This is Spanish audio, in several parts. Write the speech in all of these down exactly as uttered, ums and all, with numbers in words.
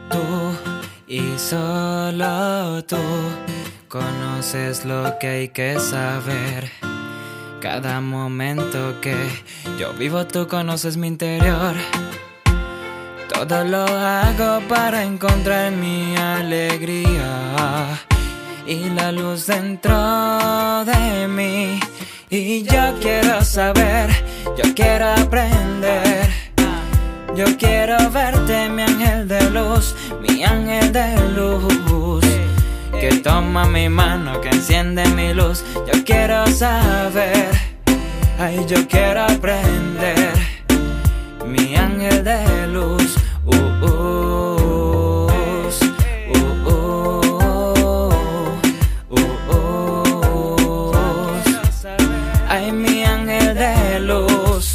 Tú y solo tú conoces lo que hay que saber. Cada momento que yo vivo tú conoces mi interior. Todo lo hago para encontrar mi alegría y la luz dentro de mí. Y yo quiero saber, yo quiero aprender. Yo quiero verte, mi ángel de luz, mi ángel de luz, que toma mi mano, que enciende mi luz. Yo quiero saber, ay, yo quiero aprender, mi ángel de luz. Uh, uh, uh, uh, uh, uh, uh, ay, mi ángel de luz.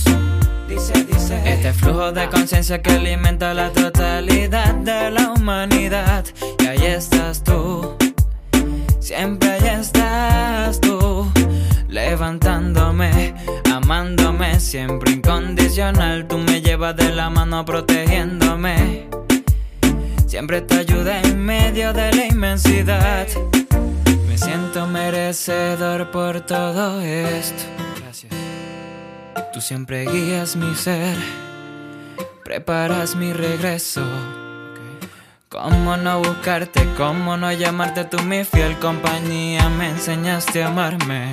Este flujo de conciencia que alimenta la totalidad de la humanidad. Y ahí estás tú, siempre ahí estás tú, levantándome, amándome, siempre incondicional. Tú me llevas de la mano protegiéndome, siempre te ayuda en medio de la inmensidad. Me siento merecedor por todo esto. Gracias. Tú siempre guías mi ser, preparas mi regreso. Cómo no buscarte, cómo no llamarte, tú mi fiel compañía. Me enseñaste a amarme.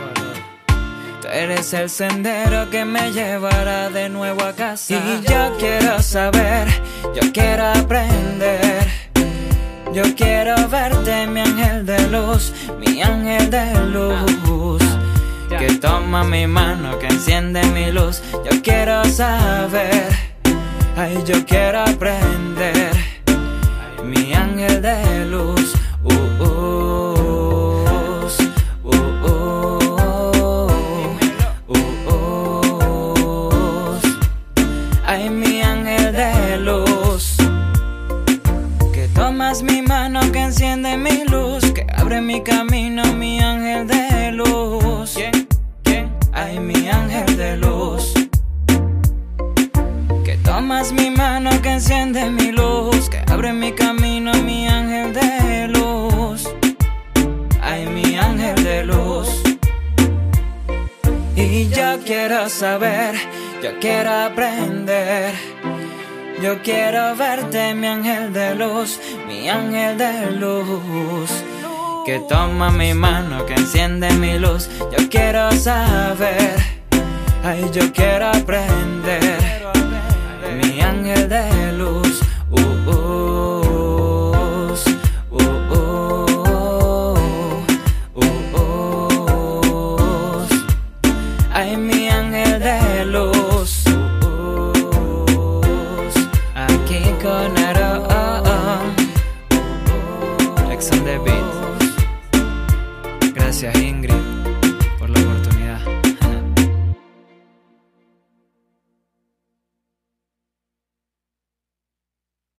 Tú eres el sendero que me llevará de nuevo a casa. Y yo quiero saber, yo quiero aprender. Yo quiero verte, mi ángel de luz, mi ángel de luz, que toma mi mano, que enciende mi luz. Yo quiero saber, ay, yo quiero aprender, mi ángel de luz. Uh, uh, uh, uh, uh, uh, ay, mi ángel de luz, que tomas mi mano, que enciende mi luz, que abre mi camino, mi ángel de luz. ¿Quién? ¿Quién? Ay, mi ángel de luz, que tomas mi mano, que enciende mi luz, que abre mi camino, mi ángel de luz. Ay, mi ángel de luz. Y yo quiero saber, yo quiero aprender. Yo quiero verte, mi ángel de luz, mi ángel de luz, que toma mi mano, que enciende mi luz. Yo quiero saber, ay, yo quiero aprender, mi ángel de